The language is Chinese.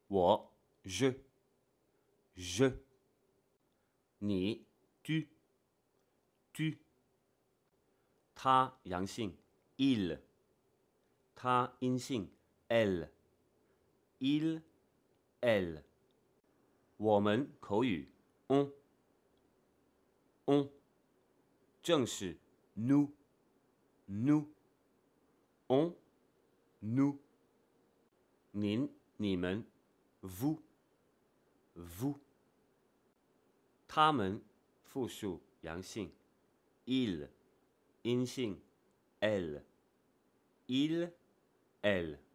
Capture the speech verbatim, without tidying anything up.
我 je je 你 tu tu 他阳性 il 他阴性 elle il elle 我们口语 on on 正式 nous nous on nous 您你们 vous vous 他们复数阳性 il 阴性 elle il elle